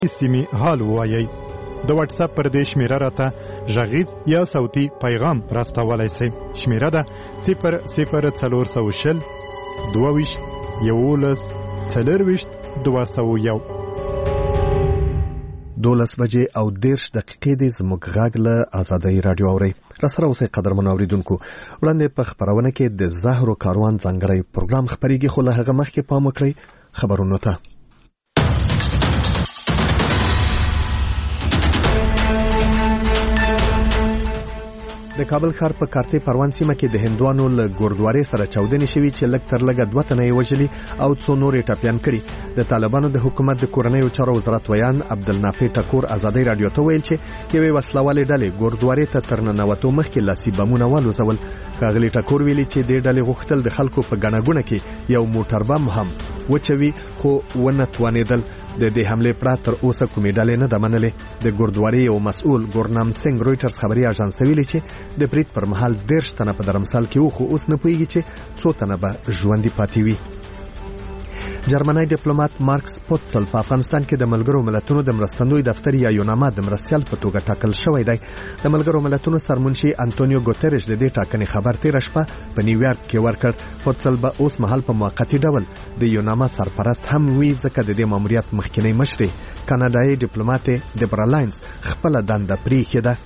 سیمې حال ووایئ. د واتس اپ پر دې شمیره راته غږیز یا صوتي پیغام راستولی شئ. شمیره ده 00420 22 11 40 201. 12 بجې او 10 دقیقې د زموږ غږ له آزادۍ رادیو اورئ. راسره اوسئ قدرمنو اوریدونکو. وړاندې په خپرونه کې د زهرو کاروان ځانګړی پروګرام خپرېږي، خو له هغه مخکې پام وکړئ خبرونو ته. د کابل ښار په کارتې پروان سیمه کې د هندوانو له ګوردوارې سره چاودنې شوي چې لږ تر لږه 2 تنه یې وژلي او څو نور یې ټپیان کړي. د طالبانو د حکومت د کورنیو چارو وزارت ویان عبدالنافع ټکور آزادۍ رادیو ته ویل چې یوې وسلوالې ډلې ګوردوارې ته تر ننوتو مخکې لاسي بمونه والوزول. ښاغلي ټکور ویلي چې دې ډلې غوښتل د خلکو په ګڼه ګوڼه کې یو موټر بم هم وچوي، خو ونه توانېدل. د دې حمله پر تر اوسه کومې ډلې نه د منلې. د ګوردوارې یو مسؤل ګورنام سنگ رويټرز خبري اژانس ویلي چې د برید پر مهال 10 تنه په درمسال کې وو، خو اوس نه پوهیږي چې څو تنه به ژوندۍ پاتې وي. جرمنی ډیپلوماټ مارکس پوتسل په افغانستان کې د ملګرو ملتونو د مرستندوی دفتر یا یوناما د مرستیال په توګه ټاکل شوی دی. د ملګرو ملتونو سرمنشي انټونیو ګوتریش د دې ټاکنې خبر تیر شپه په نیویارک کې ورکړ. پوتسل به اوس مهال په موقتی ډول د یوناما سرپرست هم وي، ځکه د دې ماموریت مخکنی مشر کاناډایي ډیپلوماټ دیبرا لاینز خپل دنده پریښې ده.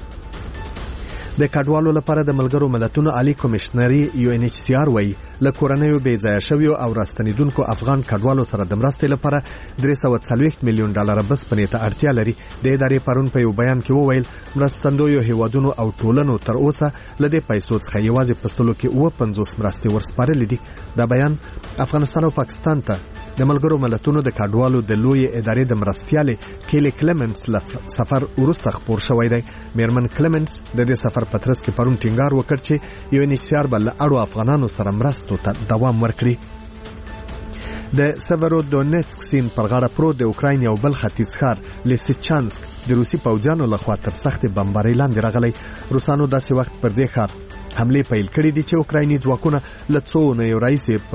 د کډوالو لپاره د ملګرو ملتونو عالی کمشنري UNHCR وایي له کورنیو بې ځایه شویو او راستنیدونکو افغان کډوالو سره د مرستې لپاره 340 میلیون ډالر بسپنې ته اړتیا لري. د ادارې پرون په یو بیان کې وویل مرستندویو هیوادونو او ټولنو تر اوسه له دې پیسو څخه یوازې په سلو کې 50 مرستې ورسپارلې دي. دا بیان افغانستان او پاکستان ته د ملګرو ملتونو د کډوالو د لوی ادارې د مرستیالې کیلی کلیمنټس سفر وروسته خبر شوی دی. میرمن کلیمنټس د دې سفر پترس کې پرون ټینګار وکړ چې UNHCR بل اړو افغانانو سره مرستو ته دوام ورکړي. د سیورودونیټسک سیند پر غاړه پروت د اوکراین یو بل ختیځ ښار لیسیچانسک د روسي پوځیانو لخوا تر سخت بمبارۍ لاندې راغلی. روسانو داسې وخت پر دې ښار حمله پیل کړې دي چې اوکرایني ځواکونه له څو اونیو راهیسې په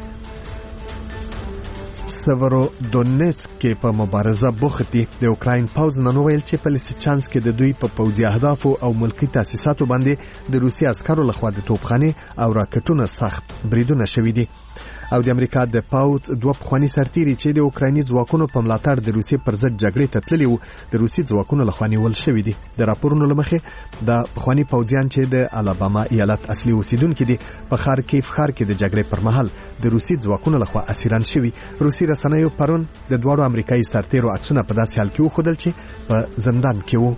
سیورودونیټسک کې په مبارزه بوخت دي. د اوکراین پوځ نن ویل چې په لیسیچانسک کې د دوی په پوځي اهدافو او ملکی تاسیساتو باندې د روسي عسکرو لخوا د توپخانې او راکټونو سخت بریدونه شوي دي. او د امریکا د پاوځ 2 پخوانی سرتیري چې د اوکرایني ځواکونو په ملاتړ د روسي پر ضد جګړې ته تللي وو د روسي ځواکونو لخوا نیول شوي دي. د راپورونو لمخې د پخوانی پوځیان چې د الاباما ایالت اصلي اوسیدونکو دي په خارکیف ښار کې د جګړې پر مهال د روسي ځواکونو لخوا اسیران شوي. روسي رسنیو پرون د دوړو امریکایي سرتیرو عکسونه په داسې حال کې وښودل چې په زندان کې وو.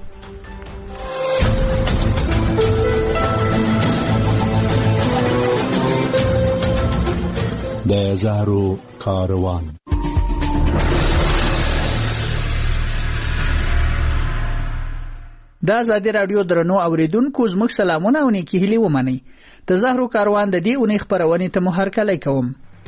د زهرو کاروان. د آزادۍ رادیو درنو اوریدونکو زموږ سلامونه او نیکی هیلې ومنئ. د زهرو کاروان د دې اونۍ خپرونې ته مو هرکلی کوم.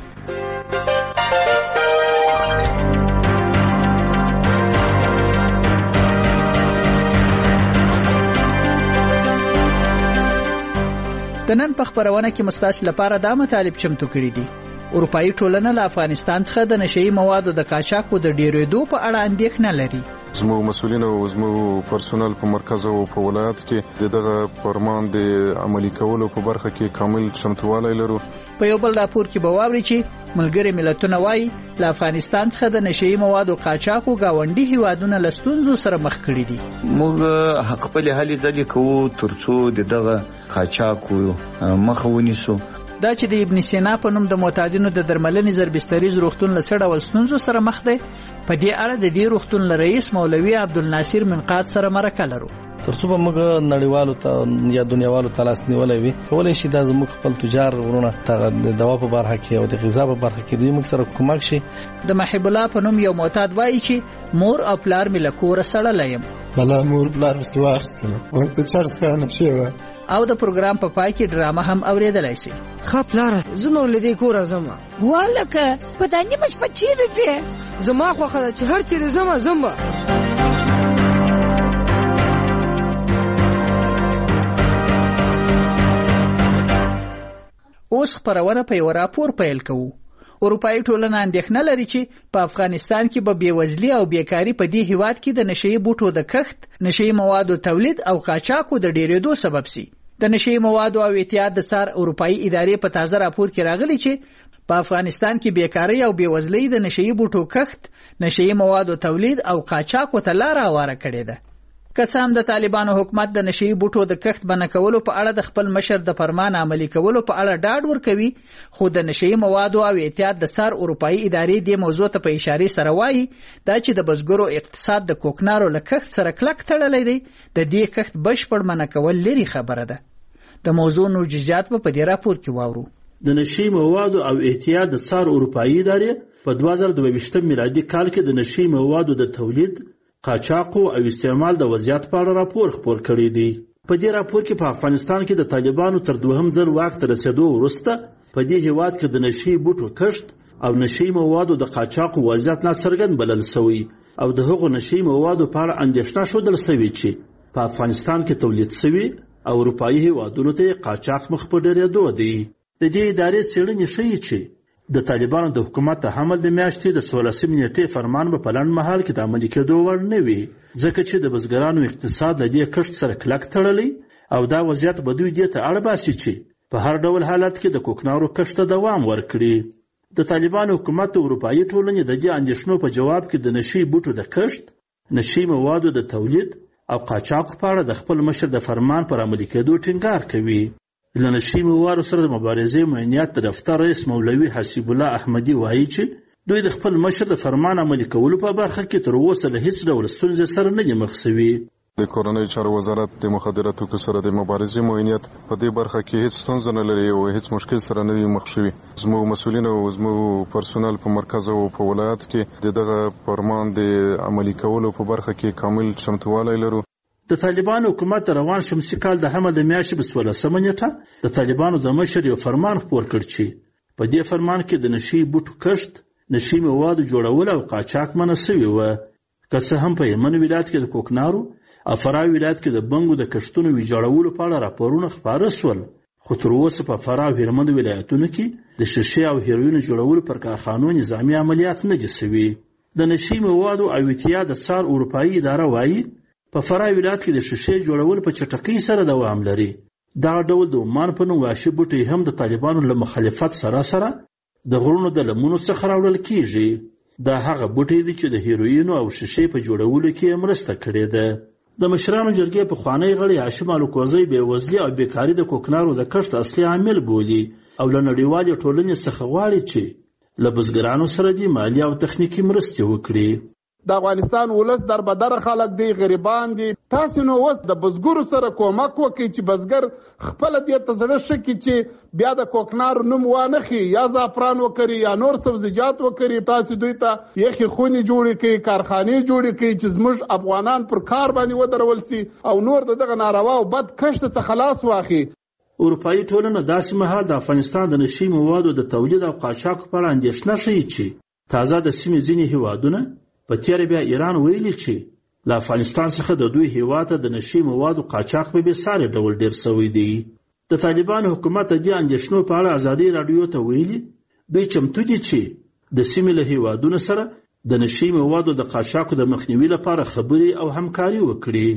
د نن په خپرونه کې مستاسو لپاره دا مطالب چمتو کړي دي. اروپایي ټولنه له افغانستان څخه د نشئی موادو د قاچاقو د ډیرېدو په اړه اندېښنه لري. زموږ مسؤلین او زموږ پرسونل په مرکز او په ولایت کې دغه فرمان د عملي کولو په برخه کې کامل چمتووالی لرو. په یو بل راپور کې به واوري چې ملګري ملتونه وایي له افغانستان څخه د نشئی موادو قاچاقو گاونډي هیوادونه له ستونزو سره مخ کړي دي. موږ خپل هلې ځلې کوو ترڅو دغه قاچاقو مخه ونیسو. دا چې د ابن سینا په نوم د معتادینو د درملنې ضربستریز روغتون له څه ډول ستونزو سره مخ دی، په دې اړه د دې روغتون له رئیس مولوي عبدالناصر منقاد سره مرکه لرو. ترڅو به موږ نړیوالو ته یا دنیاوالو ته لاس نیولای وي، کولای شي دا زموږ خپل تجار ورونه د دوا په برخه کې او د غذا په برخه کې دوی موږ سره کومک شي. د محب الله په نوم یو معتاد وایي چې مور او پلار مې له کوره سړلی یم. بله مور پلار مې واخیستله ورته چرس کانه شوه. او د پروګرام په پای کې ډرامه هم اوریدلای شي. ښه پلاره زه نور له دې کوره ځم. والکه په دا نیمه شپه چیرې ځې؟ زما خوښه ده چې هر چیرې ځم. اوس خپرونه په یو راپور پیل کوو. اروپאי ټولنه اندېښنه لري چې په افغانستان کې به بېوزلي او بیکاري په دې هیواد کې د نشئی بوټو د کښت، نشئی موادو تولید او قاچاقو د ډېرېدو سبب سي. د نشئی موادو او احتیاط د څار اروپאי ادارې په تازه راپور کې راغلي چې په افغانستان کې بیکاري او بېوزلي د نشئی بوټو کښت، نشئی موادو تولید او قاچاقو ته لار هواره کړې ده. که څه هم د طالبانو حکومت د نشئی بوټو د کښت بنه کولو په اړه د خپل مشر د فرمان عملي کولو په اړه ډاډ ورکوي، خو د نشئی موادو او احتیاط د څار اروپאי ادارې دې موضوع ته په اشاره سره وایي دا چې د بزګرو اقتصاد د کوکنارو له کښت سره کلک تړلی دی، د دې کښت بشپړ منع کول لري خبره ده. د موضوع نور جزئیات په دې راپور کې واورو. د نشئی موادو او احتیاط د څار اروپאי ادارې په 2022 میلادي کال کې د نشئی موادو د تولید، قاچاقو او استعمال د وضعیت په اړه راپور خپور کړی دی. په دې راپور کې په افغانستان کې د طالبانو تر دوهم ځل واک ته رسیدو وروسته په دې هیواد کې د نشئی بوټو کښت او نشئی موادو د قاچاقو وضعیت ناڅرګند بلل شوی او د هغو نشئی موادو په اړه اندېښنه ښودل شوې چې په افغانستان کې تولید شوي او اروپאי هیوادونو ته قاچاق مخ په ډېرېدو دی. د دې ادارې څېړنې ښیي چې د طالبانو د حکومت د حمل د میاشتې د 16 نیټې فرمان په لنډ مهال کې د عملي کېدو وړ نه وي، ځکه چې د بزګرانو اقتصاد له دې کښت سره کلک تړلی او دا وضعیت به دوی دې ته اړ باسي چې په هر ډول حالت کې د کوکنارو کښت ته دوام ورکړي. د طالبانو حکومت د اروپאי ټولنې د دې اندېښنو په جواب کې د نشئی بوټو د کښت، نشئی موادو د تولید او قاچاق په اړه د خپل مشر د فرمان پر عملي کېدو ټینګار کوي. له نشئی موادو سره د مبارزې معینیت دفتر رئیس مولوي حسیب الله احمدي وایي چې دوی د خپل مشر د فرمان عملي کولو په برخه کې تر اوسه له هیڅ ډول ستونزې سره نه دي مخ شوي. د کورنۍ چارو وزارت د مخدره توکو سره د مبارزې معینیت په دې برخه کې هیڅ ستونزه نه لري او هیڅ مشکل سره نه دي مخ شوي. زموږ مسؤلین او زموږ پرسونل په مرکز او په ولایت کې دغه فرمان د عملي کولو په برخه کې کامل چمتووالی لرو. د طالبانو حکومت روان شمسي کال د حمل د میاشتې په 16 نیټه د طالبانو د مشر یو فرمان خپور کړ چې په دې فرمان کې د نشئی بوټو کښت، نشئی موادو جوړول او قاچاق منع شوي وه. که څه هم په یمن ولایت کې د کوکنارو او فراه ولایت کې د بنګو د کښتونو ویجاړولو په اړه راپورونه خپاره شول، خو تر اوسه په فراه او هلمند ولایتونو کې د شیشې او هیروین جوړولو پر کارخانو نظامي عملیات نه دي شوي. د نشئی موادو او احتیاط د څار اروپאי اداره وایي په فراه ولایت کې د شیشې جوړول په چټکۍ سره دوام لري. دا ډول د عمان په نوم وحشي بوټي هم د طالبانو له مخالفت سره سره د غرونو د لمنو څخه راوړل کیږي. دا هغه بوټي دي چې د هیروینو او شیشې په جوړولو کې مرسته کړې ده. د مشرانو جرګې پخوانی غړي هاشم الکوزی بېوزلي او بیکاري د کوکنارو د کښت اصلي عامل بولي او له نړیوالې ټولنې څخه غواړي چې له بزګرانو سره دې مالي او تخنیکي مرستې وکړي. د افغانستان ولس دربدر خلک دی، غریبان دي. تاسو نو اوس د بزګرو سره کومک وکړئ چې بزګر خپل دې ته زړه شي چې بیا د کوکنارو نوم وانخي، یا زعفران وکړي یا نور سبزیجات وکړي. تاسو دوی ته یخي خونې جوړې کړئ، کارخانې جوړې کړئ چې زموږ افغانان پر کار باندې ودرول سي او نور دغه ناروا او بد کښت څخه خلاص واخلي. اروپאי ټولنه داسې مهال د افغانستان د نشئی موادو د تولید او قاچاق په اړه اندېښنه ښیي چې تازه د سیمې ځینې هیوادونه په تېره بیا ایران ویلي چې له افغانستان څخه د دوی هیواد ته د نشئی موادو قاچاق په بېساري ډول ډېر شوی دی. د طالبانو حکومت د دې اندېښنو په اړه ازادي راډیو ته ویلي دوی چمتو دي چې د سیمې له هیوادونو سره د نشئی موادو د قاچاقو د مخنیوي لپاره خبرې او همکاري وکړي.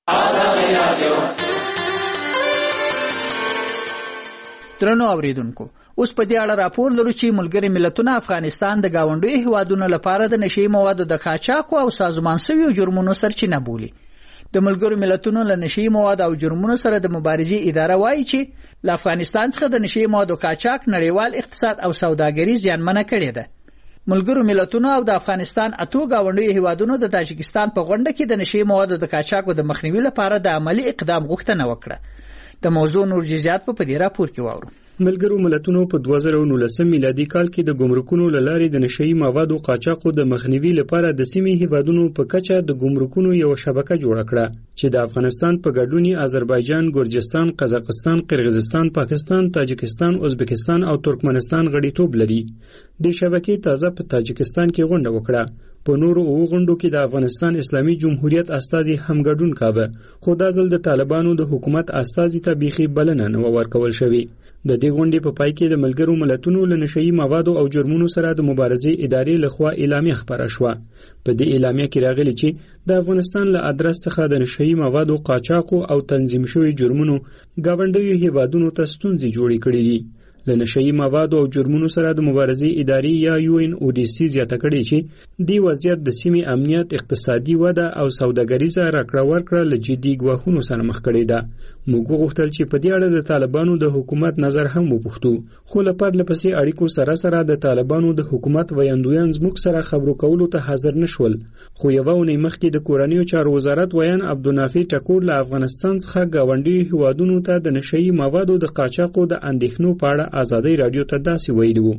درنو اوریدونکو، اوس په دې اړه راپور لرو چې ملګري ملتونه افغانستان د گاونډیو هیوادونو لپاره د نشئی موادو د قاچاقو او سازمان شویو جرمونو سرچینه بولي. د ملګرو ملتونو له نشئی موادو او جرمونو سره د مبارزې اداره وایي چې له افغانستان څخه د نشئی موادو قاچاق نړیوال اقتصاد او سوداګري زیانمنه کړې ده. ملګرو ملتونو او د افغانستان اتو گاونډیو هیوادونو د تاجکستان په غونډه کې د نشئی موادو د قاچاقو د مخنیوي لپاره د عملی اقدام غوښتنه وکړه. د موضوع نور جزئیات په دې راپور کې واورو. ملګرو ملتونو په 2019 میلادي کال کې د ګمرکونو له لارې د نشئی موادو قاچاقو د مخنیوي لپاره د سیمې هیوادونو په کچه د ګمرکونو یو شبکه جوړه کړه چې د افغانستان په ګډون آذربایجان، ګورجستان، قزاقستان، قرغیزستان، پاکستان، تاجکستان، ازبکستان او ترکمنستان غړیتوب لري. د شبکې تازه په تاجکستان کې غونډه وکړه. په نورو غونډو کې د افغانستان اسلامي جمهوریت استازي هم ګډون کاوه، خو دا ځل د طالبانو د حکومت استازي ته بیخي بلنه نه ورکول شوې. د دې غونډې په پای کې د ملګرو ملتونو له نشئی موادو او جرمونو سره د مبارزې ادارې لخوا اعلامیه خبره شوه. په دې اعلامیه کې راغلي چې د افغانستان له ادرس څخه د نشئی موادو قاچاق او تنظیم شوی جرمونو ګاونډیو هیوادونو ته ستونزې جوړې کړې دي. له نشئی موادو او جرمونو سره د مبارزې ادارې یا UNODC زیاته کړې چې دی وضعیت د سیمې امنیت، اقتصادي وده او سوداګریزه راکړه ورکړه له جدي ګواښونو سره مخ کړې ده. موږ غوښتل چې په دې اړه د طالبانو د حکومت نظر هم وپوښتو، خو له پرله پسې اړیکو سره د طالبانو د حکومت ویاندویان زموږ سره خبرو کولو ته حاضر نشول. خو یوه اونۍ مخکې د کورنیو چارو وزارت ویان عبدالنافع ټکور له افغانستان څخه ګاونډیو هیوادونو ته د نشئی موادو د قاچاقو د اندېښنو په اړه ازادۍ رادیو ته داسې ویلي وو: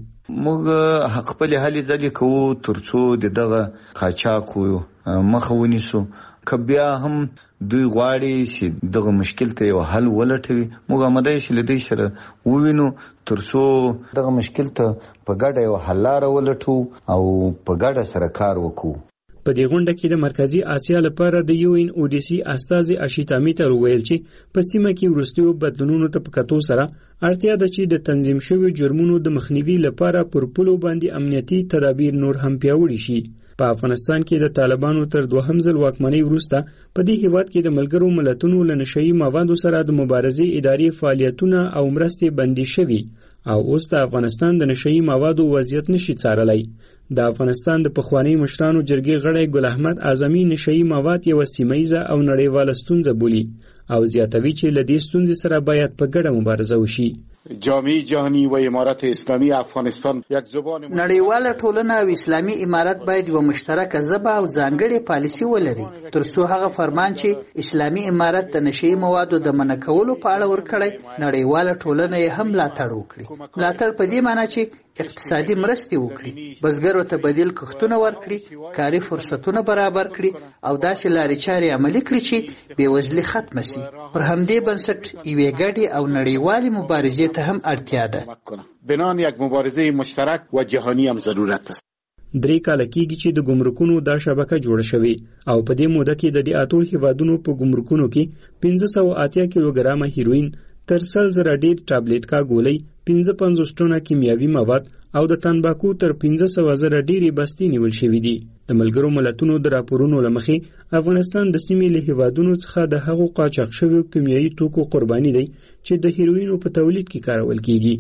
موږ خپل هلې ځلې کوو ترڅو د دغه قاچاقو مخه ونیسو. که بیا هم دوی غواړي چې دغه مشکل ته یو حل ولټوي، موږ آماده یو چې له دوی سره ووینو ترڅو دغه مشکل ته په ګډه یو حل لاره ولټو او په ګډه سره کار وکړو. په دې غونډه کې د مرکزی اسیا لپاره د UNODC استازي اشیتا میتر ویل چې په سیمه کې وروستیو بدلونونو ته په کتو سره اړتیا ده چې د تنظیم شویو جرمونو د مخنیوي لپاره پر پولو باندې امنیتي تدابیر نور هم پیاوړي شي. په افغانستان کې د طالبانو تر دوهم ځل واکمنۍ وروسته په دې هیواد کې د ملګرو ملتونو له نشئی موادو سره د مبارزې ادارې فعالیتونه او مرستې بندي شوي او اوس د افغانستان د نشئی موادو وضعیت نشي څارلی. د افغانستان د پخوانی مشرانو جرګې غړی ګل احمد اعظمي نشئی مواد یوه سیمهیزه او نړیواله ستونزه بولي او زیاتوي چې له دې ستونزې سره باید په ګډه مبارزه وشي. جامعه جهانی و امارت اسلامی افغانستان یک زبان نړیواله ټولنه او اسلامي امارت باید یو مشترکه ژبه او ځانګړې پالیسي ولري ترڅو هغه فرمان چې اسلامي امارت د نشئی موادو د منع کولو په اړه ورکړی نړیواله ټولنه یې هم ملاتړ وکړي. ملاتړ په دې معنی چې اقتصادي مرستې وکړي، بزګرو ته بدیل کښتونه ورکړي، کاري فرصتونه برابر کړي او داسې لارې چارې عملي کړي چې بېوزلي ختمه شي. پر همدې بنسټ یوې ګډې او نړیوالې مبارزې ته هم اړتیا ده. بنان یک مبارزه مشترک و جهانی هم ضرورت است. 3 کال کېږي چې د ګمرکونو دا شبکه جوړه شوې او په دې موده کې د دې اتو هیوادونو په ګمرکونو کې 580 کیلوګرامه هیروین، تر 100,000 ډیر ټابلیټکا ګولۍ، 55 ټنه کیمیاوي مواد او د تنباکو تر 500,000 ډیرې بستې نیول شوې دي. د ملګرو ملتونو د راپورونو له مخې افغانستان د سیمې له هیوادونو څخه د هغو قاچاق شویو کیمیاوي توکو قرباني دی چې د هیروینو په تولید کې کارول کیږي.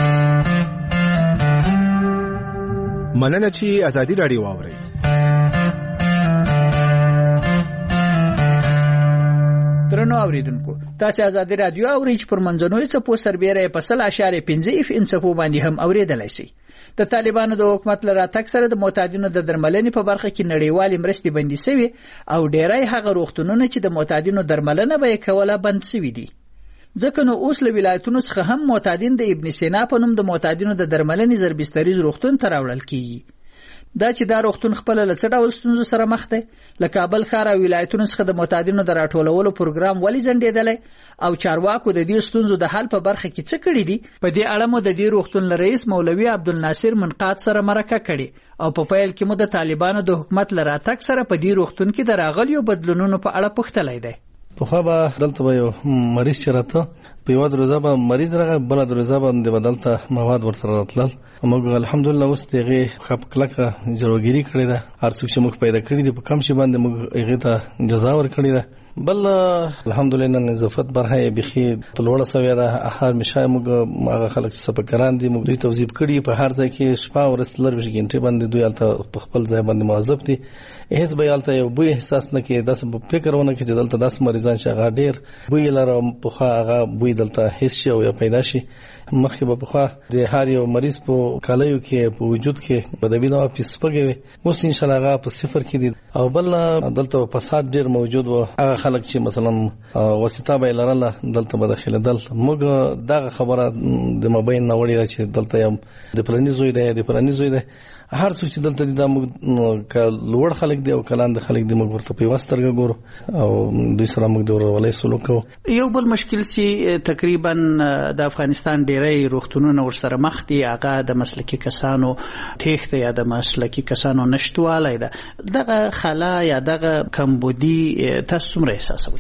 مننه چې ازادي رادیو واورئ. درنو اوریدونکو، تاسو ازادي رادیو اورئ چې پر منځنوي څپو سربېره په 0.5 FM څپو باندې هم اوریدلای شئ. د طالبانو د حکومت لپاره تک سره د معتادینو د درملنې په برخه کې نړیوالې مرستې بندي شوي او ډیری هغه روغتونونه چې د معتادینو درملنه به کوله بند شوي دي. ځکه نو اوس له ولایتونو څخه هم معتادین د ابن سینا په نوم د معتادینو د درملنې زربستریز روغتون ته راوړل کیږي. دا چې دا روغتون خپل له څه ډول ستونزو سره مخ دی، له کابل ښار او ولایتونو څخه د معتادینو د راټولولو پروګرام ولې ځنډېدلی او چارواکو د دې ستونزو د حل په برخه کې څه کړي دي. په دې اړه مو د دې روغتون له رئیس مولوي عبدالناصر منقاد سره مرکه کړې او په پیل کې مو د طالبانو د حکومت له راتګ سره په دې روغتون کې د راغلیو بدلونونو په اړه پوښتلی دی. پخوا به دلته به یو مریض چې راته په یوه دروازه به مریض راغی، بله دروازه باندې به دلته مواد ورسره راتلل. موږ الحمدلله اوس د هغې ښه په کلکه جلوګیري کړې ده. هر څوک چې موږ پیدا کړي دي په کم شي باندې موږ هغې ته جزا ورکړې ده. بل الحمدلله نظافت برخه یې بیخي په لوړه سویه ده. هر مشای موږ هغه خلک چې سپکران دي موږ دوی توظیف کړي په هر ځای کې شپه ورځ 24 غنټې باندې دوی هلته په خپل ځای باندې موظف دي. هیڅ به هلته یو بوی احساس نه کړي، داسې به فکر ونه کړي چې دلته داسې مریضان چې هغه ډېر بوی لري، پخوا هغه بوی دلته حس شي او یا پیدا شي. مخکې به پخوا د هر یو مریض په کالیو کې په وجود کې بدبي دوا پې سپږې وي، اوس انشاءالله هغه په صفر کې دي. او بل دلته فساد ډېر موجود و. هغه خلک چې مثلا واسطه به یې لرله دلته به داخلېدل. موږ دغه خبره د مبین نه وړې ده چې دلته یم د فلاني زوی دی د فلاني زوی دی. هر څوک چې دلته دي دا موږ که لوړ خلک دي او که لاندې خلک دي موږ ورته په یوه سترګه ګورو او دوی سره موږ د ورورولۍ سلوک کوو. یو بل مشکل چې تقریبا د افغانستان ډیری روغتونونه ورسره مخ دي هغه د مسلکي کسانو تېښته یا د مسلکي کسانو نشتوالی ده. دغه خلا یا دغه کمبودي تاسو څومره احساسوئ؟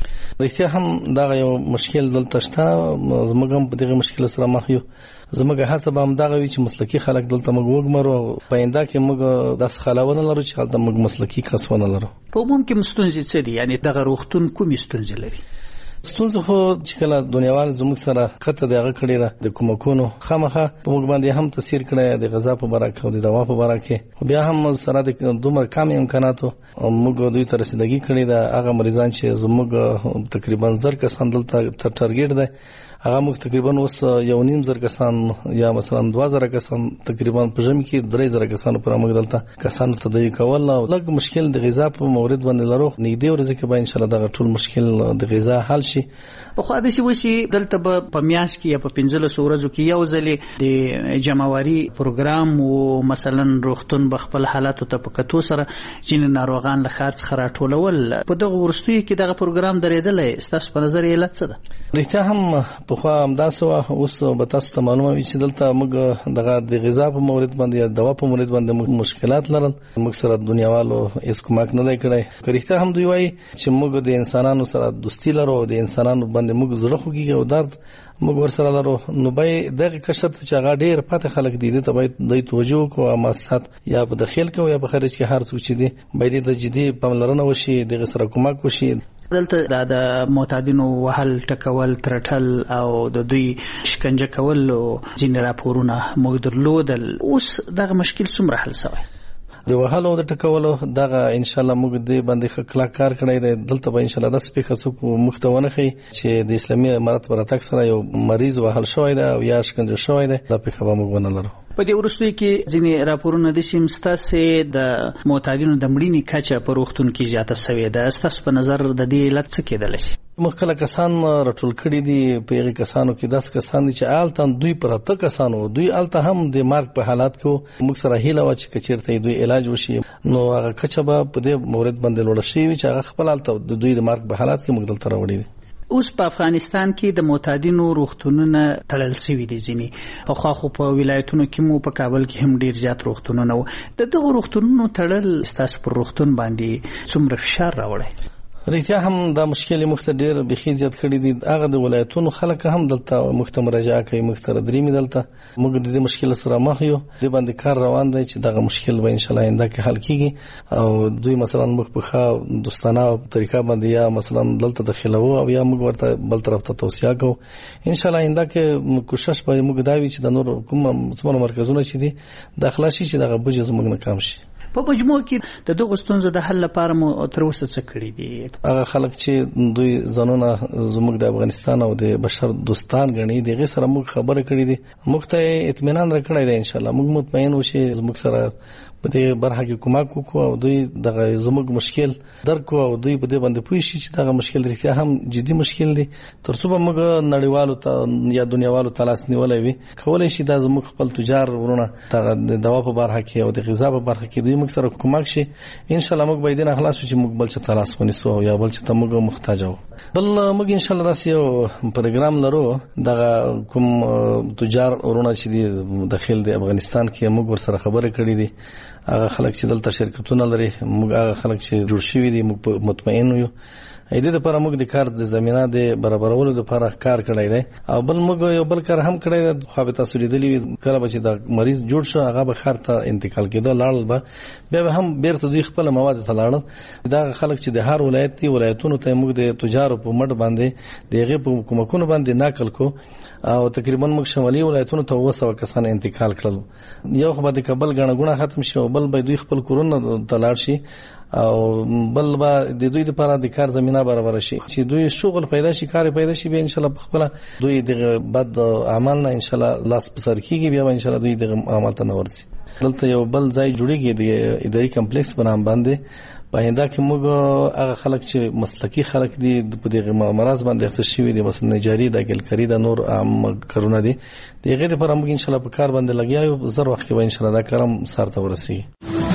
رښتیا هم دا یو مشکل دلته شته، زموږ هم په دغه مشکل سره مخ یو. زموږ هڅه به هم دغه وي چې مسلکي خلک دلته موږ وګمرو، په آینده کې موږ داسې خلاونه لرو چې هلته موږ مسلکي کسونه لرو. په عموم کې ستونزې څه دي؟ یعنی دغه روغتون کومې ستونزې لري؟ ستونزه خو چې کله دنیاوال زموږ سره خطه دغه کړی ده د کومکونو خامخه په موږ باندې هم تاثیر کړی د غذا په برکت او د دوا په برکت، خو بیا هم سره د دومره کم امکاناتو موږ دوی ته رسیدګي کړی ده. هغه مریضان چې زموږ تقریبا 1000 کسان دلته تر ټارګټ ده، هغه موږ تقریبا اوس 1.5 کسان یا مثلا 2000 کسان تقریبا په ژمي کې 3000 کسان پر موږ دلته کسانو تداوی کول. او لږ مشکل د غذا په مورد باندې لرو، نږدې ورځې کې به ان شاء الله دا ټول مشکل د غذا حل شي. په خو د شي وشي دلته په میاشت کې یا په 15 ورځو کې یو ځلې د جمعواري پروګرام او مثلا روغتون بخپل حالاتو ته په کتو سره چې ناروغان له خارج خراټولول په دغه ورستوي کې دغه پروګرام درېدلې، ستاسو په نظر علت څه ده؟ رښتیا هم په خو همداسې اوس به تاسو ته معلومه وي چې دلته موږ دغه د غذا په مورد باندې یا دوا په مورد باندې مشکلات لرل، موږ سره دنیاوالو هیڅ کومک نه دی کړی. رښتیا هم دوی وایي چې موږ د انسانانو سره دوستي لرو، د انسانانو باندې موږ زړه خوږي او درد موږ ورسره لرو، نو به دغه کشر ته چې هغه ډیر پاتې خلک دي ته باید د توجه کو او ماسات یا په داخل کې یا په خارج کې هر څه چې دي باید د جدي پاملرنه وشي، دغه سره کومک وشي. دلته د معتادینو وهل ټکول ترټل او د دوی شکنجه کول ځینې راپورونه موږ درلودل، اوس دغه مشکل څومره حل شوی؟ د وهلو د ټکولو دغه ان شاء الله موږ دې باندې خپل کار کړی دی. دلته به ان شاء الله د سپیکر څوک مختونه خي چې د اسلامي امارت براتک سره یو مریض وهل شوی دی او یا شکنجه شوی دی، دا په خبره موږ نه لرو. په دې ورستوي کې ځینې راپورونه د سیمستاسه د معتادینو د مړینې کچه په روغتون کې زیاته شوې ده، ستاسو په نظر د دې علت څه کېدلی شي؟ مخکله کسان راټول کړي دي، په هغه کسانو کې 10 کسان دي چې آلته دوی پر اته کسانو دوی آلته هم د مرګ په حالات کې موږ سره هیله و چې کچیرته دوی علاج وشي، نو هغه کچه به په دې مورد باندې لوړ شي چې هغه خپل آلته د دوی د مرګ په حالات کې موږ دلته راوړي دي. اوس په افغانستان کې د معتادینو روغتونونه تړل شوي دي، ځینې په خاصو په ولایتونو کې مو په کابل کې هم ډیر زیات روغتونونه وو. دغه روغتونونو تړل ستاسو پر روغتون باندې څومره فشار راوړي؟ رښتیا هم دا مشکل مخته ډیر بخي زیات کړی دي. هغه د ولایتونو خلک هم دلته مخته مراجعه کوي، مخته درېمې دلته موږ د دې مشکل سره مخ یو، د باندې کار روان دی چې دغه مشکل به ان شاء الله آینده کې حل کیږي او دوی مثلا موږ په ښه دوستانه طریقه باندې یا مثلا دلته داخلو او یا موږ ورته بل طرف ته توصیه کوو. ان شاء الله آینده کې کوشش به موږ دا وي چې د نور کوم مرکزونه چې دي د خلاصي چې دغه بوجه زموږ نه کم شي. په مجموع کې د دغه ستونزو د حل لپاره مو تر اوسه څه کړی دي؟ هغه خلک چې دوی ځانونه زموږ د افغانستان او د بشر دوستان غني دغه سره موږ خبره کړې دي، موږ ته اطمینان راکړی دی. ان شاء الله موږ مطمئن وشي زموږ سره په دې برخه کې کومک وکړو او دوی دغه زموږ مشکل درکو او دوی په دې باندې پوه شي چې دغه مشکل رښتیا هم جدي مشکل دی. ترڅو به موږ نړیوالو ته یا دنیاوالو ته لاس نیولای وي، کولای شي دا زموږ خپل تجار ورونه د دوا په برخه کې او د غذا په برخه کې دوی موږ سره کومک شي. ان شاء الله موږ به دې نه خلاص شو چې موږ بل څه تلاش ونیسو یا بل څه ته موږ محتاج وو. بل موږ ان شاء الله داسې یو پروګرام لرو، دغه کوم تجار ورونه چې داخل د افغانستان کې موږ ورسره خبره کړې دي، هغه خلک چې دلته شرکتونه لري، موږ هغه خلک چې جوړ شوي دي موږ مطمئن یو. دې لپاره موږ د کار د زمينه د برابرولو لپاره کار کړی دی او بل موږ یو بل کار هم کړی دی. خو به تاسو لیدلی کله به چې د مریض جوړ شو هغه به خار ته انتقال کېده لاړل به بیا هم بیرته دوی خپل مواد ته لاړل. دا خلک چې د هر ولایت دی ولایتونو ته موږ د تجارو په مټ باندې دغه په کومکونو باندې ناقل کو او تقریبا موږ شمالي ولایتونو ته 200 کسان انتقال کړل. یو خو به د کابل غنغونه ختم شو، بل به دوی خپل کورونه ته لاړ شي او بل به د دوی لپاره د کار زمينه برابر شي چې دوی شغل پیدا شي، کار پیدا شي، به ان شاء الله خپل دوی د بد اعمال نه ان شاء الله لاس پسر کیږي، بیا ان شاء الله دوی د عمل ته نورسي. دلته یو بل ځای جوړیږي د اداري کمپلیکس په نام باندې، په هنده کې موږ هغه خلک چې مسلکی خلک دي په دغه مرز باندې اخته شوی دي، مثلا نجاری د ګلکری د نور عام کارونه دي، دغه لپاره موږ ان شاء الله په کار باندې لګیاو، زر وخت کې به ان شاء الله دا کارم سره ورسیږي.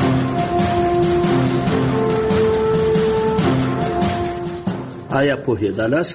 آیا پوهېدلاست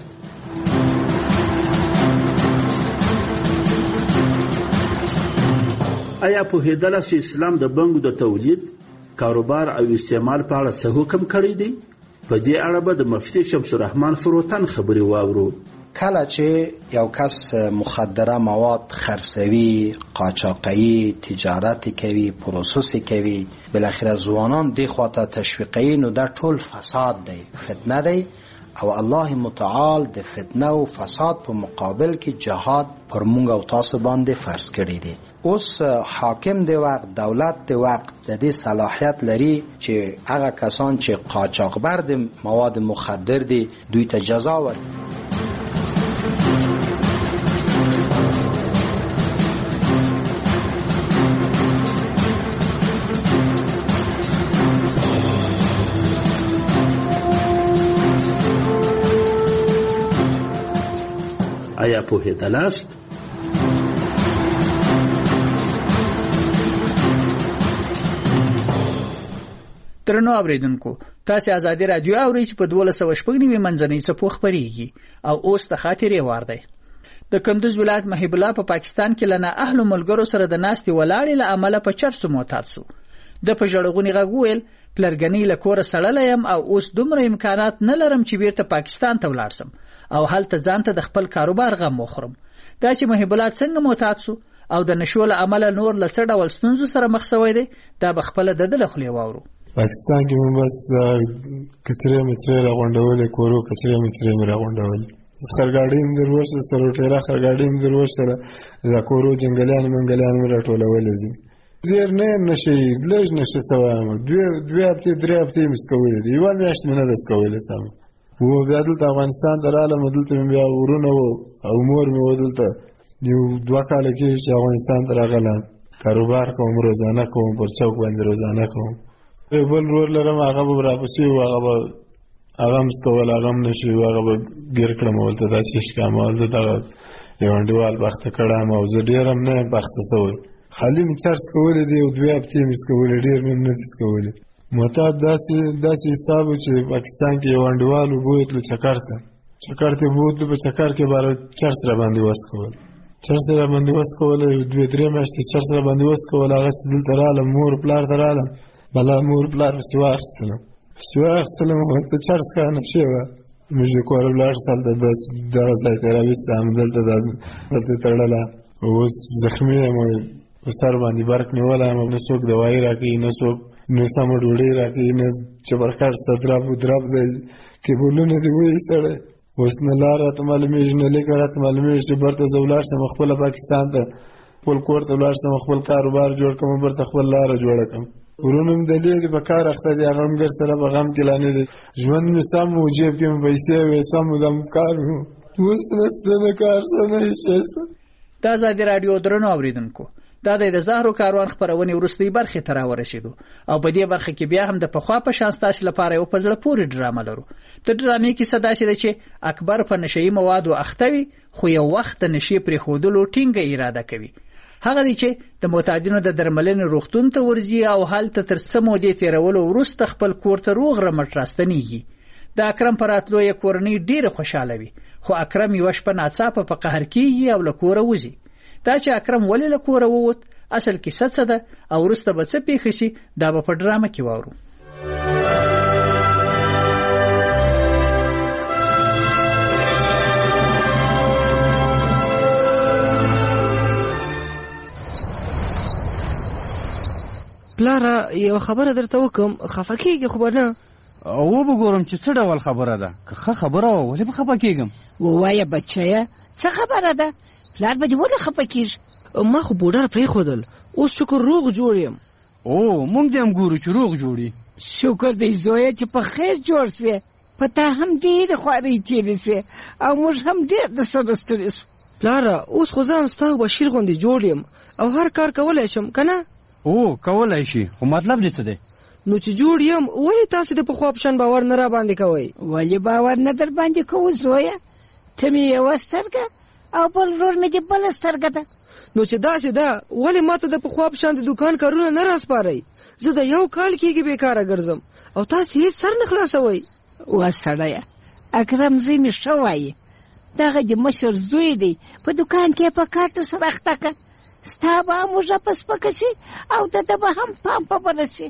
چې اسلام د بنګو د تولید، کاروبار او استعمال په اړه څه حکم کړی دی؟ په دې اړه به د مفتي شمس الرحمن فروتن خبري واورو. کله چې یو کس مخدره مواد خرڅوي، قاچاقوي، تجارت کوي، پروسس کوي، بالاخره ځوانان دې خواته تشویقوي، نو دا ټول فساد دی، فتنه دی، او الله متعال د فتنه او فساد په مقابل کې جهاد پر مونږ او تاسو باندې فرض کړی دی. اوس حاکم دی وقت، دولت دی وقت د دې صلاحیت لري چې هغه کسان چې قاچاقبر د مواد مخدر دي دوی ته جزا ورکړي. آیا پوهېدلاست؟ درنو اوریدونکو، تاسو آزادي رادیو اورئ چې په 1290 منځنۍ څپو خپرېږي او اوس د خاطرې وار دی. د کندوز ولایت محب الله په پاکستان کې لنه اهل ملګرو سره د ناستې ولاړې له عمله په چرسو معتاد سو. د په ژړغونی غږ وویل پلرګنۍ له کوره سړلی یم او اوس دومره امکانات نه لرم چې بیرته پاکستان ته ولاړ سم او هلته ځان ته د خپل کاروبار غم وخورم. دا چې محب الله څنګه معتاد سو او د نشو له عمله نور له څه ډول ستونزو سره مخ شوی دی، دا به خپله د ده له خولې واورو. پاکستان کې مې بس کچرې مچرې راغونډولې، کورو کچرې مچرې مې راغونډولې، خرګاډۍ مې دروښته، سروټېره خرګاډۍ مې دروښته، دا کورو جنګلیان منګلیان مې راټولولې دي. ډېر نه یم نشي، لږ نشي سوی یم، دوې هفتې درې هفتې مې سکولې دي، یوه میاشت مې نه ده سکولې سمه. و بیا دلته افغانستان ته رالم، دلته مې بیا ورونه وو او مور مې وه دلته. یو 2 کاله کېږي چې افغانستان ته راغلم، کاروبار کوم، روزانه کوم، پر چوک باندې روزانه کوم. بل ورور لرم، هغه به راپسې و، هغه هم سکول، هغه هم نشي، هغه به ګیر کړم ولته دا چیش کړم، ولته دغه یو انډیوال بخته کړم او زه ډېر هم نه یم بخته سوی. خالي مې چرس کولی دی، 2 هفتې مې سکولې، ډېر مې نه دي سکولې. معتاد داسې حساب و چې پاکستان کې یو انډیوال و بوتلو چکر ته بوتلو، په چکر کې به چرس را باندې وسکول، چرس را باندې وسکوله، 2-3 میاشتې چرس را باندې وسکول. هغسې دلته رالم، مور پلار ته رالم، بلا مور پلار پسې واخیستلم، ورته چرس کا نشې وه، موږ د کوره ولاړ سال دغه ځای ته یې راویستم، دلته یې تړله. اوس زخمي یم، په سر باندې برق نیولی یم، نه څوک دوایي راکوي، نه څوک نه سمه ډوډۍ راکوي، نه چپرکټ سته درب دی، کیبلونه دې وایي سړی. اوس نه لار راته معلومېږي، نه لیکه راته معلومېږي چې برته زه ولاړ شم خپله پاکستان ته، خپل کور ته ولاړ شم، خپل کاروبار جوړ کړم، برته خپل لاره جوړه کړم. ورونه مې د دې په کار اخته دي، هغه هم ګر سره په غم کې لا نه دی. ژوند مې سم و، جیب کې مې پیسې وې، سم و، دم کار و. اوس نسته، نه کار څه نه شی شته. د ازادي راډیو درنو اوریدونکو، دا د زهرو کاروان خپرونې وروستۍ برخې ته راورسېدو او په دې برخه کې بیا هم د پخوا په شان ستاسو لپاره یو په زړه پورې ډرامه لرو. د ډرامې کیسه داسې ده چې اکبر په نشهیي موادو اخته وي، خو یو وخت د نشې پرېښودلو ټینګه اراده کوي. هغه دی چې د معتادینو د درملنې روغتون ته ورځي او هلته تر څه مودې تېرولو وروسته خپل کور ته روغ رمټ راستنېږي. د اکرم په راتلو یې کورنۍ ډېره خوشحاله وي، خو اکرم یوه شپه ناڅاپه په قهر کېږي او له کوره وځي. دا چې اکرم ولې له کوره ووت، اصل کیسه څه ده او وروسته به څه پېښه شي، دا به په ډرامه کې واورو. پلاره یو خبره درته وکم، خفه کېږي خو به نه؟ او به ګورم چې څه ډول خبره ده، که ښه خبره وه ولې به خفه کېږم؟ ووایه بچیه څه خبره ده، پلار به دې ولې خفه کېږي؟ ما خو بوډر پرېښودل، اوس شکر روغ جوړ یم. او موږ دې هم ګورو چې روغ جوړي. شکر دی زویه چې په خیر جوړ سوې، په تا هم ډېرې خوارۍ تېرې سوې او موږ هم ډېر د سره ستړي سو. پلاره اوس خو زه هم ستا او بشیر غوندې جوړ یم او هر کار کولی شم که نه؟ او کولی شي، خو مطلب دې څه دی؟ نو چې جوړ یم ولې تاسې د پخوا په شان باور نه را باندې کوئ؟ ولې باور نه در باندې کوو زویه؟ ته مې یوه سترګه او بل ورور مې دې بله سترګه ده. نو چې داسې ده ولې ماته د پخوا په شان د دوکان کارونه نه راسپارئ؟ زه د 1 کال کېږي بېکاره ګرځم او تاسې هېڅ سر نه خلاصوئ. وا سړیه، اکرم زوی مې ښه وایي، دغه د مشر زوی دی، په دوکان کې په کار ته سره اخته که، ستا به هم اوږه په سپکه سي او د ده به هم پام په بله سي.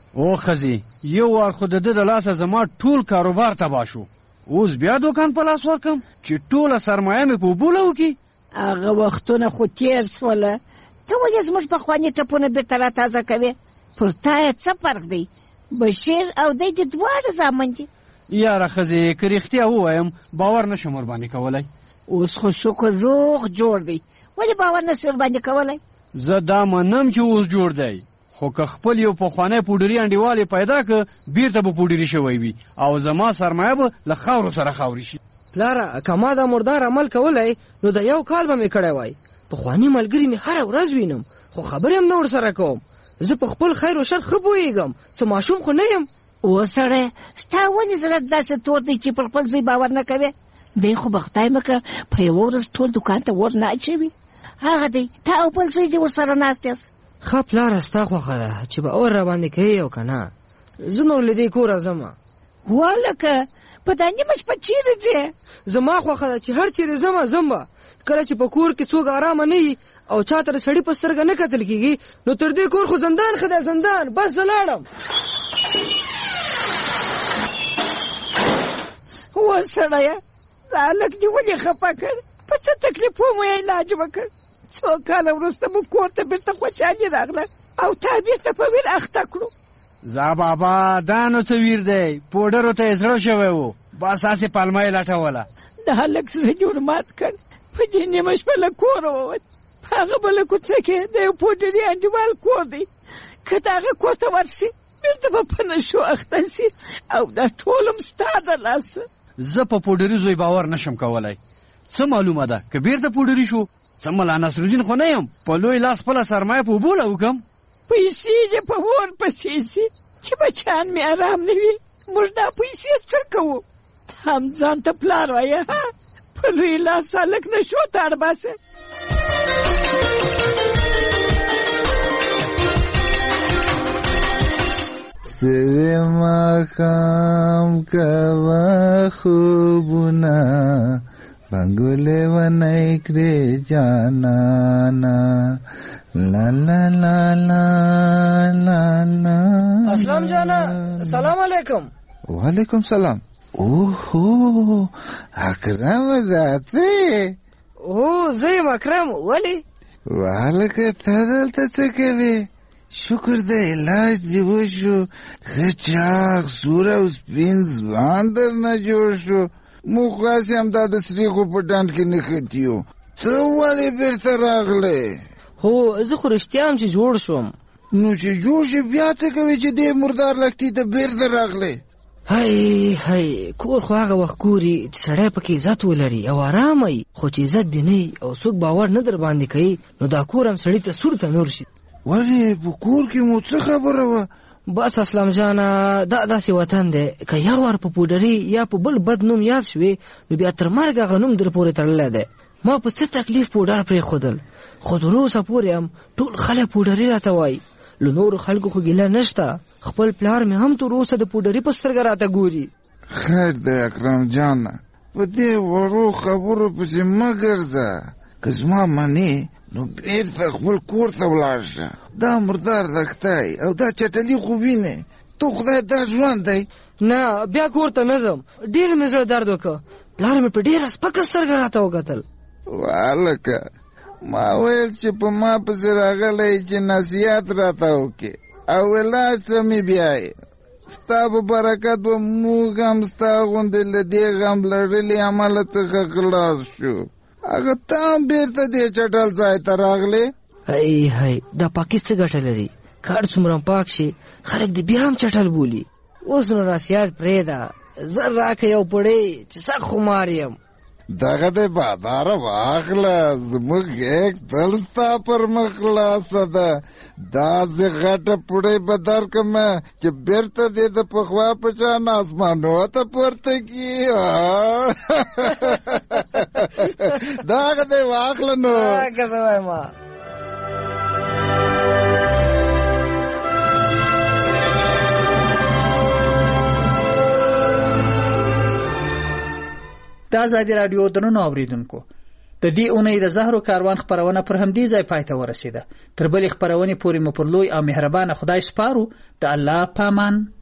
او خزي یو وار خو د لاسه زما ټول کاروبار تباه شو، اوس بیا دوکان په لاس ورکم چې ټوله سرمایه مې په بوله وکړي. هغه وختونه خو تېر سوله، ته ولې زموږ پخواني ټپونه بېرته راتازه کوې؟ پر تا یې څه فرق دی؟ بشیر او دی د دواړه زامن دي. یاره خزي که رښتیا ووایم باور نشم ورباندې کولی. اوس خو شکر روغ جوړ دی، ولې باور نشې ورباندې کولی؟ زه دا منم چې اوس جوړ دی، خو که خپل یو پخوانی پوډري انډیوال پیدا که بیرته به پوډري شوی وي او زما سرمایه به له خاورو سره خاوري شي. پلاره که ما دا مردار عمل کولی نو د یو کال به مې کړی وای. پخواني ملګري مې هره ورځ وینم خو خبرې هم نه ورسره کوم. زه په خپل خیر و شر ښه پوهېږم، څه ماشوم خو نه یم. او سړی ستا ولې زړه داسې تور دی چې پر خپل زوی باور نه کوې؟ دی خو به خدای مکړه په یوه ورځ ټول دوکان ته ور نه اچوي. هغه دی تا او بل زوی دې ورسره ناست یاست. ښه پلاره ستا خوښه ده چې به اور راباندې کوې او که نه. زه نور له دې کوره ځمه. والکه په دا نیمه شپه چیرې ځې؟ زما خوښه ده چې هر چیرې ځم به کله چې په کور کې څوک ارامه نه وي او چا ته د سړي په سترګه نه کتل کېږي نو تر دې کور خو زندان ښه دی، زندان. بس زه لاړم. و سړیه دا هلک دې ولې خفه کړ؟ په څه تکلیف مو علاج وکړ؟ څو کاله وروسته مو کور ته بېرته خوشحالي راغله او تا بېرته په ویر اخته کړو. زه بابا دا نو څه ویر دی، پوډرو ته یې زړه شوی و، بس هسې پلمه یې لټوله. د هلک زړه جوړ مات کړ، په دې نیمه شپه له کوره ووت. په هغه بله کوڅه کې د یو پوډري انډیوال کور دی، که د هغه کور ته ورسي بېرته به په نشو اخته سي او دا ټول هم ستا د لاسه. زه په پوډري زوی باور نشم کولی. څه معلومه ده که بیرته پوډري شو، څه ملا نصرالدین خو نه یم په لوی لاس خپله سرمایه په اوبو لوکم. پیسې دې په اور پسې سي چې بچیان مې ارام نه وي. موږ دا پیسې څه کوو؟ هم ځان ته پلار وایه په لوی لاس هلک نشو تاړ باسه. سره ماښام کوه خوبونه بنګولې ونی کړې جانانا لا لا لا لا لا لا. اسلام جانا سلام علیکم. وعلیکم سلام. اوهو اکرم ذاته. او زه یم اکرم. ولې؟ وهلکه ته دلته څه کوې؟ شکر دی علاج دې وشو، ښه چاغ سور او سپین ځوان درنه جوړ شو. موږ خاصې همدا د سریخو په ډنډ کې نښتي یو. ته ولې بېرته راغلی؟ هو زه خو رښتیا هم چې جوړ شوم. نو چې جوړ شي بیا څه کوې چې دې مردار لښتي ته بېرته راغلی؟ هی کور خو هغه وخت ګوري چې سړی پکې عزت ولري او ارامه وي، خو چې عزت دې نه او څوک باور نه در باندې کوي نو دا کور هم سړي ته سور ته نور شي. ولې په کور کې مو څه خبره وه؟ بس اسلام جانه دا داسې وطن دی که یو وار په پوډري یا په بل بد نوم یاد شوې نو بیا تر مرګ هغه نوم در پورې تړلی دی. ما په څه تکلیف پوډر پرېښودل خو تر اوسه پورې هم ټول خلک پوډري راته وایي. له نورو خلکو خو ګیله نشته، خپل پلار مې هم تر اوسه د پوډري په سترګه راته ګوري. خیر دی اکرم جانه، په دې وړو خبرو پسې مه ګرځه. که زما منې نو بیرته خپل کور ته ولاړ شه. دا مردار لښتی او دا چټلي خو وینې، تو خدای دا ژوند دی. نه بیا کور ته نه ځم، ډېر مې زړه درد وکړه. پلار مې په ډېره سپکه سترګه راته وکتل. والکه ما ویل چې په ما پسې راغلی چې نصیحت راته وکړې او علاج ته مې بیایې. ستا په برکت به موږ هم ستا غوندې له دې غم لړلي عمله څخه خلاص شو. هغه ته هم بېرته دې چټل ځای ته راغلې. هی دا پاکي څه ګټه لري؟ کار څومره پاک شي خلک دې بیا هم چټل بولي. اوس نو نصیحت پرېږده، زر راکړه یو پړی چې سخت خمار یم. دغه دې باداره واخله، زموږ یک تل ستا پر مخ خلاصه ده. داسې غټه پوړۍ به درکړمه چې بېرته دې د پخوا په شان اسمانو ته پورته کړي. دغه دې واخله نو. که څه وایم د ازادي راډیو درنو اوریدونکو، د دې اونۍ د زهرو کاروان خبرونه پر همدې ځای پای ته ورسیده. تر بلې خبرونې پورې مو پر لوی او مهربان خدای سپارو. د الله پامان.